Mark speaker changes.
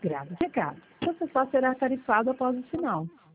Speaker 1: Recado. Você só será tarifado após o sinal.